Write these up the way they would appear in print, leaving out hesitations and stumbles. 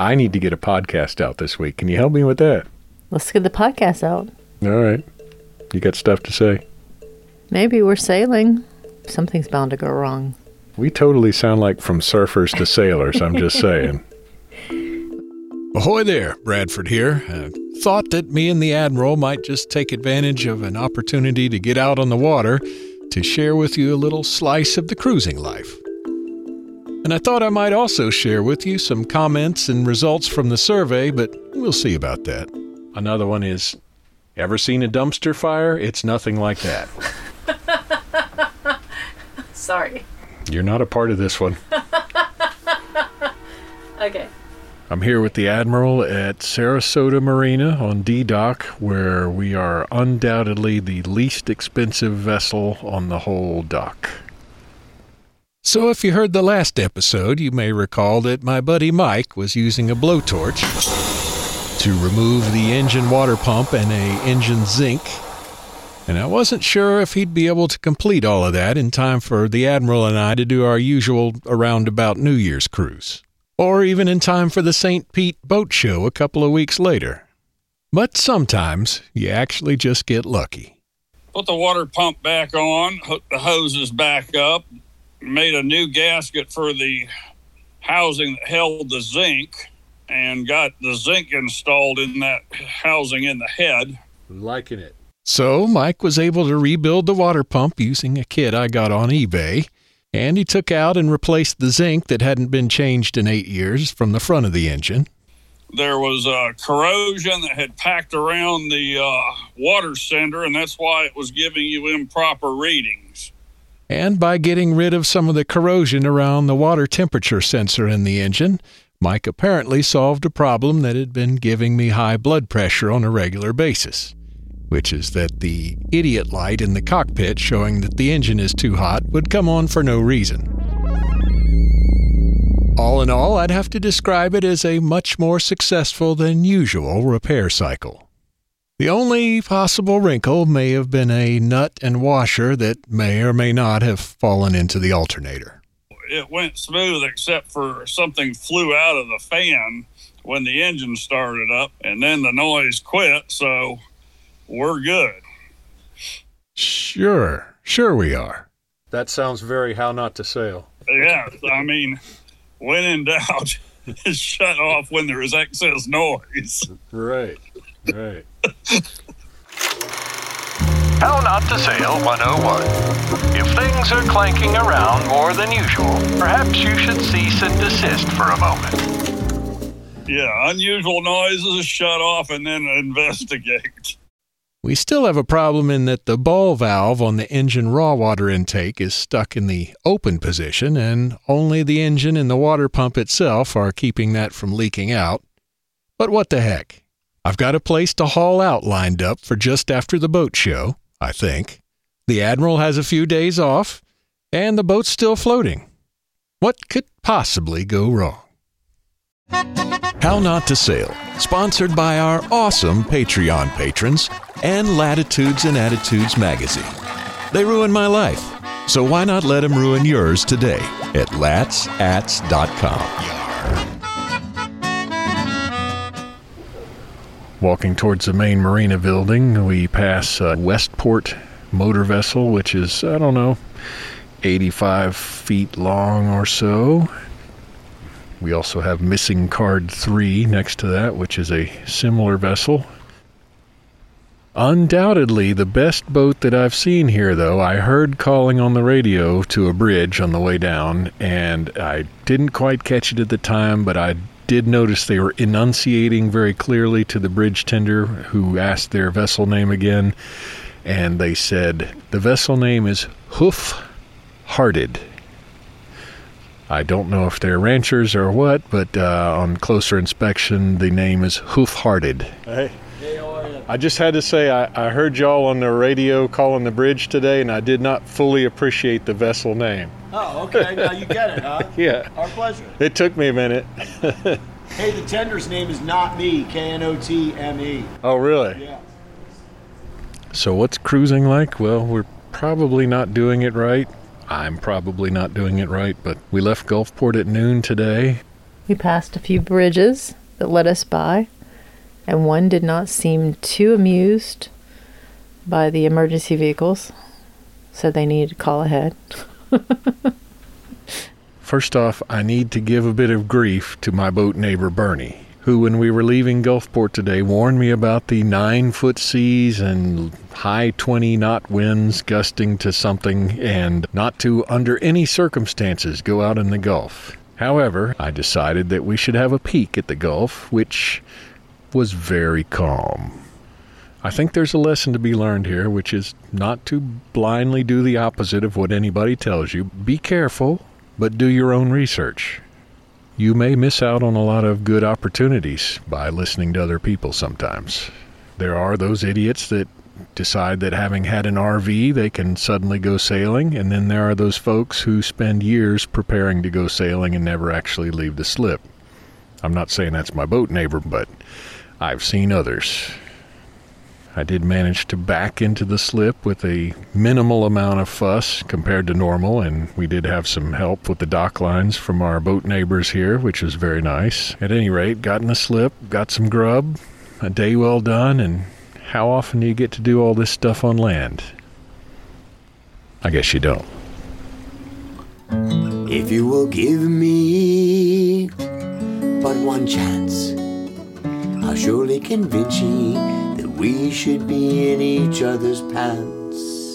I need to get a podcast out this week. Can you help me with that? Let's get the podcast out. All right. You got stuff to say? Maybe we're sailing. Something's bound to go wrong. We totally sound like from surfers to sailors, I'm just saying. Ahoy there, Bradford here. Thought that me and the Admiral might just take advantage of an opportunity to get out on the water to share with you a little slice of the cruising life. And I thought I might also share with you some comments and results from the survey, but we'll see about that. Another one is, ever seen a dumpster fire? It's nothing like that. Sorry. You're not a part of this one. Okay. I'm here with the Admiral at Sarasota Marina on D-Dock, where we are undoubtedly the least expensive vessel on the whole dock. So if you heard the last episode, you may recall that my buddy Mike was using a blowtorch to remove the engine water pump and a engine zinc. And I wasn't sure if he'd be able to complete all of that in time for the Admiral and I to do our usual around-about New Year's cruise, or even in time for the St. Pete Boat Show a couple of weeks later. But sometimes you actually just get lucky. Put the water pump back on, hooked the hoses back up, made a new gasket for the housing that held the zinc, and got the zinc installed in that housing in the head. I'm liking it. So Mike was able to rebuild the water pump using a kit I got on eBay, and he took out and replaced the zinc that hadn't been changed in 8 years from the front of the engine. There was corrosion that had packed around the water sender, and that's why it was giving you improper readings. And by getting rid of some of the corrosion around the water temperature sensor in the engine, Mike apparently solved a problem that had been giving me high blood pressure on a regular basis, which is that the idiot light in the cockpit showing that the engine is too hot would come on for no reason. All in all, I'd have to describe it as a much more successful than usual repair cycle. The only possible wrinkle may have been a nut and washer that may or may not have fallen into the alternator. It went smooth except for something flew out of the fan when the engine started up, and then the noise quit, so we're good. Sure we are. That sounds very How Not to Sail. Yeah, I mean, when in doubt, shut off when there is excess noise. Right. How Not to Sail 101. If things are clanking around more than usual, perhaps you should cease and desist for a moment. Yeah, unusual noises, shut off, and then investigate. We still have a problem in that the ball valve on the engine raw water intake is stuck in the open position, and only the engine and the water pump itself are keeping that from leaking out. But what the heck? I've got a place to haul out lined up for just after the boat show, I think. The Admiral has a few days off, and the boat's still floating. What could possibly go wrong? How Not to Sail, sponsored by our awesome Patreon patrons and Latitudes and Attitudes magazine. They ruin my life, so why not let them ruin yours today at latsats.com. Walking towards the main marina building, we pass Westport motor vessel, which is, 85 feet long or so. We also have Missing Card 3 next to that, which is a similar vessel. Undoubtedly the best boat that I've seen here, though. I heard calling on the radio to a bridge on the way down, and I didn't quite catch it at the time, but I did notice they were enunciating very clearly to the bridge tender, who asked their vessel name again, and they said the vessel name is Hoof Hearted. I don't know if they're ranchers or what, but on closer inspection, the name is Hoof Hearted. Hey, how are you? I just had to say, I heard y'all on the radio calling the bridge today, and I did not fully appreciate the vessel name. Oh, okay. Now you get it, huh? Yeah. Our pleasure. It took me a minute. Hey, the tender's name is Not Me, Knotme. Oh, really? Yeah. So what's cruising like? Well, we're probably not doing it right. I'm probably not doing it right, but we left Gulfport at noon today. We passed a few bridges that led us by, and one did not seem too amused by the emergency vehicles. Said they needed to call ahead. First off, I need to give a bit of grief to my boat neighbor Bernie, who, when we were leaving Gulfport today, warned me about the 9-foot seas and high 20-knot winds gusting to something, and not to, under any circumstances, go out in the Gulf. However, I decided that we should have a peek at the Gulf, which was very calm. I think there's a lesson to be learned here, which is not to blindly do the opposite of what anybody tells you. Be careful, but do your own research. You may miss out on a lot of good opportunities by listening to other people sometimes. There are those idiots that decide that having had an RV, they can suddenly go sailing, and then there are those folks who spend years preparing to go sailing and never actually leave the slip. I'm not saying that's my boat neighbor, but I've seen others. I did manage to back into the slip with a minimal amount of fuss compared to normal, and we did have some help with the dock lines from our boat neighbors here, which was very nice. At any rate, got in the slip, got some grub, a day well done, and how often do you get to do all this stuff on land? I guess you don't. If you will give me but one chance, I'll surely convince ye that we should be in each other's pants.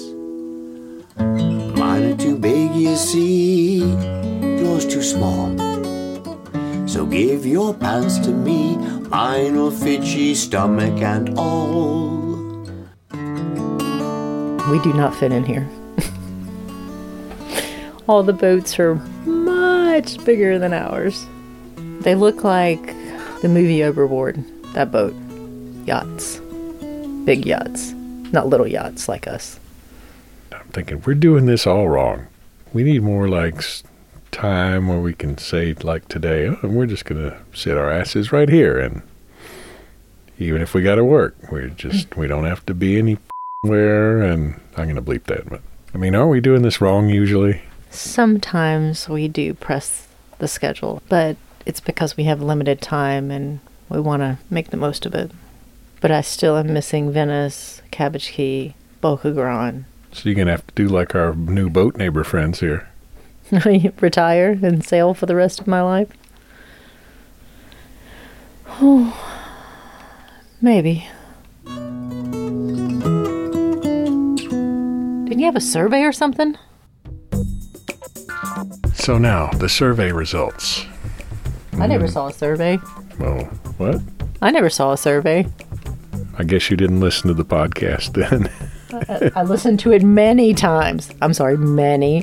Mine are too big, you see, yours too small. So give your pants to me, mine will fit ye stomach and all. We do not fit in here. All the boats are much bigger than ours. They look like the movie Overboard, that boat. Yachts. Big yachts. Not little yachts like us. I'm thinking, we're doing this all wrong. We need more like time where we can say, like today, oh, we're just going to sit our asses right here, and even if we got to work, we don't have to be anywhere, and I'm going to bleep that. But I mean, are we doing this wrong usually? Sometimes we do press the schedule, but it's because we have limited time and we want to make the most of it. But I still am missing Venice, Cabbage Key, Boca Grande. So you're going to have to do like our new boat neighbor friends here. Retire and sail for the rest of my life? Oh, maybe. Didn't you have a survey or something? So now, the survey results. I never saw a survey. Well, what? I never saw a survey. I guess you didn't listen to the podcast then. I listened to it many times. I'm sorry, many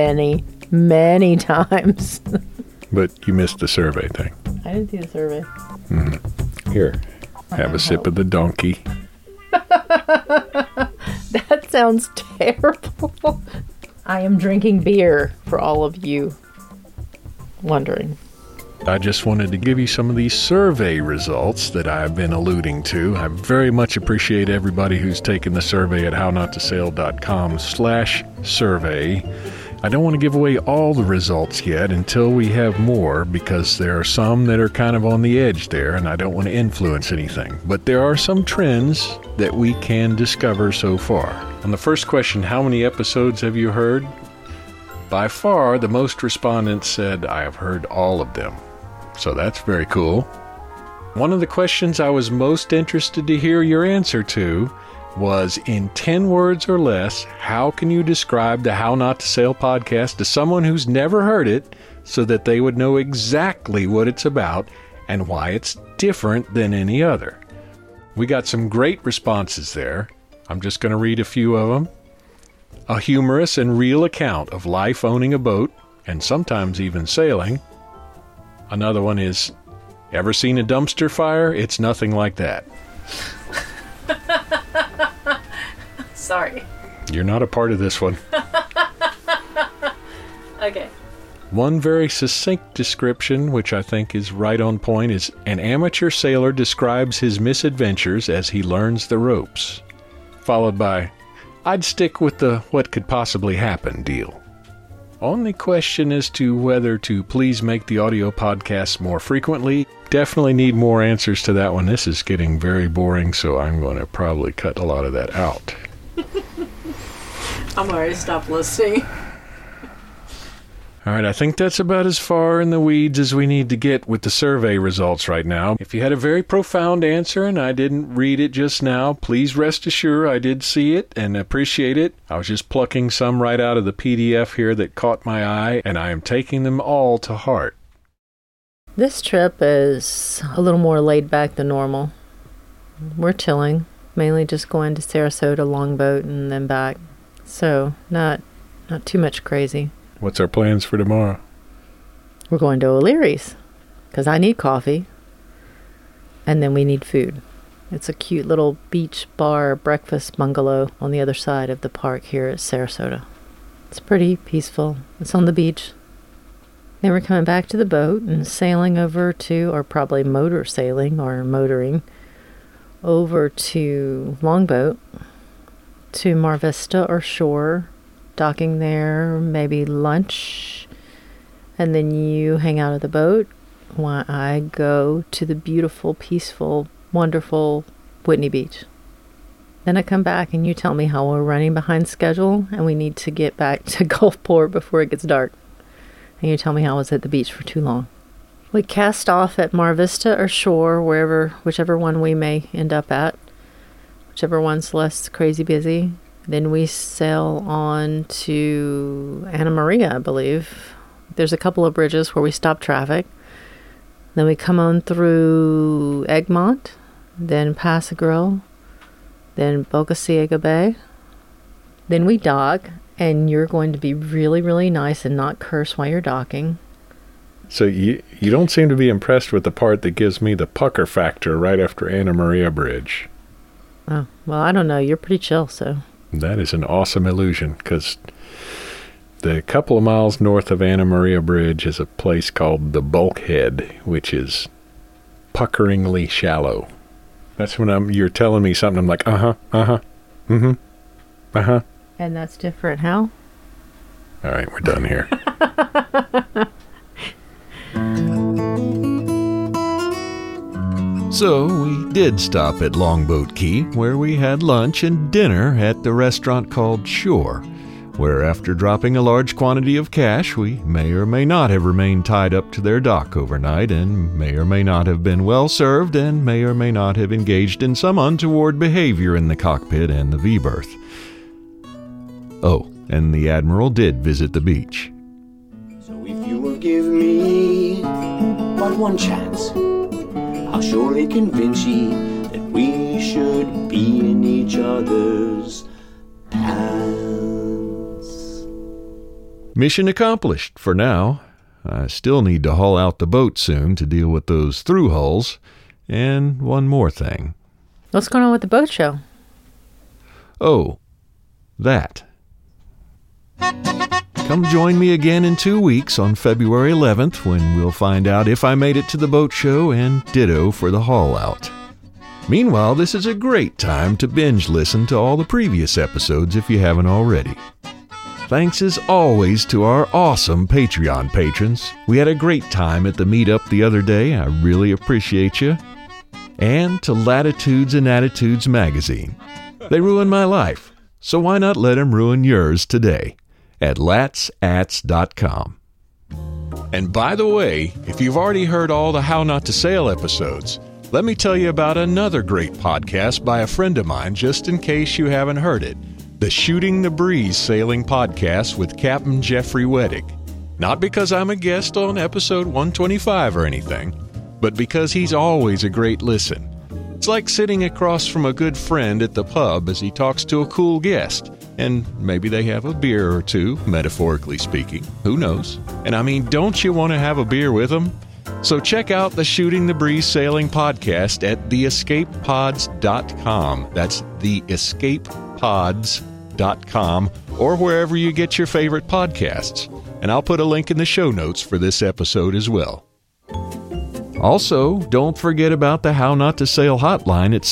times. But you missed the survey thing. I didn't see the survey. Mm-hmm. Here, have a sip of the donkey. That sounds terrible. I am drinking beer, for all of you wondering. I just wanted to give you some of these survey results that I've been alluding to. I very much appreciate everybody who's taken the survey at hownottosail.com/survey. I don't want to give away all the results yet until we have more, because there are some that are kind of on the edge there, and I don't want to influence anything. But there are some trends that we can discover so far. On the first question, how many episodes have you heard? By far, the most respondents said, I have heard all of them. So that's very cool. One of the questions I was most interested to hear your answer to was, in 10 words or less, how can you describe the How Not to Sail podcast to someone who's never heard it so that they would know exactly what it's about and why it's different than any other? We got some great responses there. I'm just going to read a few of them. A humorous and real account of life owning a boat, and sometimes even sailing. Another one is, ever seen a dumpster fire? It's nothing like that. Sorry. You're not a part of this one. Okay. One very succinct description, which I think is right on point, is an amateur sailor describes his misadventures as he learns the ropes. Followed by, I'd stick with the what could possibly happen deal. Only question as to whether to please make the audio podcasts more frequently. Definitely need more answers to that one. This is getting very boring, so I'm going to probably cut a lot of that out. I'm already stopped listening. All right, I think that's about as far in the weeds as we need to get with the survey results right now. If you had a very profound answer and I didn't read it just now, please rest assured I did see it and appreciate it. I was just plucking some right out of the PDF here that caught my eye, and I am taking them all to heart. This trip is a little more laid back than normal. We're chilling, mainly just going to Sarasota Longboat and then back. So, not too much crazy. What's our plans for tomorrow? We're going to O'Leary's because I need coffee and then we need food. It's a cute little beach bar breakfast bungalow on the other side of the park here at Sarasota. It's pretty peaceful. It's on the beach. Then we're coming back to the boat and sailing over to, or probably motor sailing or motoring, over to Longboat, to Mar Vista or Shore, docking there, maybe lunch, and then you hang out at the boat while I go to the beautiful, peaceful, wonderful Whitney Beach. Then I come back and you tell me how we're running behind schedule and we need to get back to Gulfport before it gets dark. And you tell me how I was at the beach for too long. We cast off at Mar Vista or Shore, whichever one we may end up at, whichever one's less crazy busy. Then we sail on to Anna Maria, I believe. There's a couple of bridges where we stop traffic. Then we come on through Egmont, then Paso Grill, then Boca Ciega Bay. Then we dock, and you're going to be really, really nice and not curse while you're docking. So you don't seem to be impressed with the part that gives me the pucker factor right after Anna Maria Bridge. Oh, well, I don't know. You're pretty chill, so... That is an awesome illusion, because the couple of miles north of Anna Maria Bridge is a place called the Bulkhead, which is puckeringly shallow. That's when you're telling me something, I'm like, and that's different, how? All right, we're done here. So we did stop at Longboat Key, where we had lunch and dinner at the restaurant called Shore, where after dropping a large quantity of cash, we may or may not have remained tied up to their dock overnight, and may or may not have been well served, and may or may not have engaged in some untoward behavior in the cockpit and the V-berth. Oh, and the Admiral did visit the beach. So if you will give me but one chance, I'll surely convince ye that we should be in each other's pants. Mission accomplished for now. I still need to haul out the boat soon to deal with those through hulls. And one more thing. What's going on with the boat show? Oh, that. Come join me again in 2 weeks on February 11th when we'll find out if I made it to the boat show and ditto for the haul out. Meanwhile, this is a great time to binge listen to all the previous episodes if you haven't already. Thanks as always to our awesome Patreon patrons. We had a great time at the meetup the other day. I really appreciate you. And to Latitudes and Attitudes magazine. They ruined my life, so why not let them ruin yours today at latsats.com. And by the way, if you've already heard all the How Not to Sail episodes, let me tell you about another great podcast by a friend of mine, just in case you haven't heard it. The Shooting the Breeze Sailing Podcast with Captain Jeffrey Weddick. Not because I'm a guest on episode 125 or anything, but because he's always a great listen. It's like sitting across from a good friend at the pub as he talks to a cool guest. And maybe they have a beer or two, metaphorically speaking. Who knows? And I mean, don't you want to have a beer with them? So check out the Shooting the Breeze Sailing Podcast at theescapepods.com. That's theescapepods.com, or wherever you get your favorite podcasts. And I'll put a link in the show notes for this episode as well. Also, don't forget about the How Not to Sail hotline at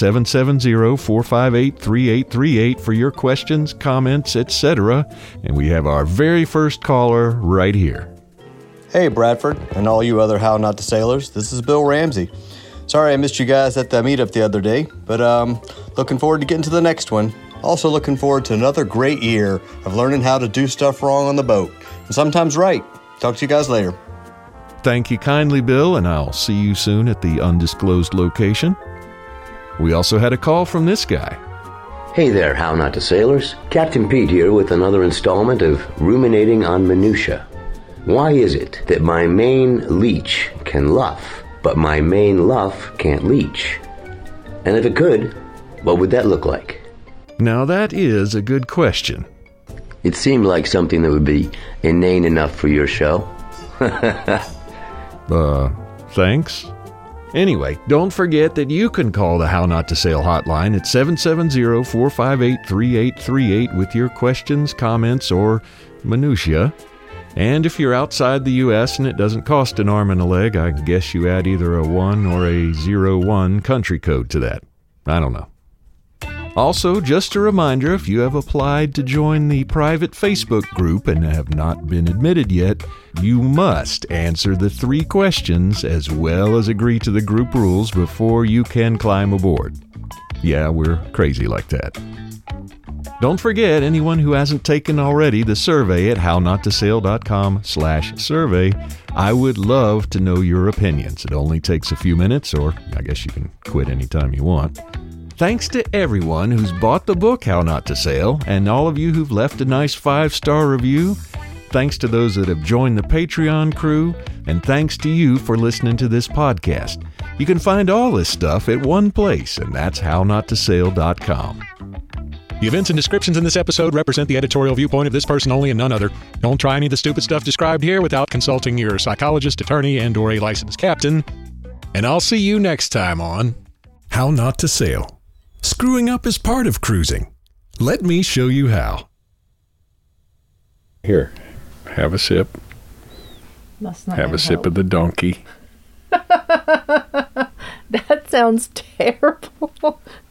770-458-3838 for your questions, comments, etc. And we have our very first caller right here. Hey, Bradford, and all you other How Not to Sailors. This is Bill Ramsey. Sorry I missed you guys at the meetup the other day, but looking forward to getting to the next one. Also looking forward to another great year of learning how to do stuff wrong on the boat, and sometimes right. Talk to you guys later. Thank you kindly, Bill, and I'll see you soon at the undisclosed location. We also had a call from this guy. Hey there, How Not to Sailors. Captain Pete here with another installment of Ruminating on Minutia. Why is it that my main leech can luff, but my main luff can't leech? And if it could, what would that look like? Now that is a good question. It seemed like something that would be inane enough for your show. Thanks. Anyway, don't forget that you can call the How Not to Sail hotline at 770-458-3838 with your questions, comments, or minutia. And if you're outside the U.S. and it doesn't cost an arm and a leg, I guess you add either a 1 or a 01 country code to that. I don't know. Also, just a reminder, if you have applied to join the private Facebook group and have not been admitted yet, you must answer the 3 questions as well as agree to the group rules before you can climb aboard. Yeah, we're crazy like that. Don't forget, anyone who hasn't taken already the survey at hownotosail.com/survey, I would love to know your opinions. It only takes a few minutes, or I guess you can quit anytime you want. Thanks to everyone who's bought the book, How Not to Sail, and all of you who've left a nice 5-star review. Thanks to those that have joined the Patreon crew, and thanks to you for listening to this podcast. You can find all this stuff at one place, and that's hownotosail.com. The events and descriptions in this episode represent the editorial viewpoint of this person only and none other. Don't try any of the stupid stuff described here without consulting your psychologist, attorney, and/or a licensed captain. And I'll see you next time on How Not to Sail. Screwing up is part of cruising. Let me show you how. Here, have a sip. That's not have a sip of the donkey. That sounds terrible.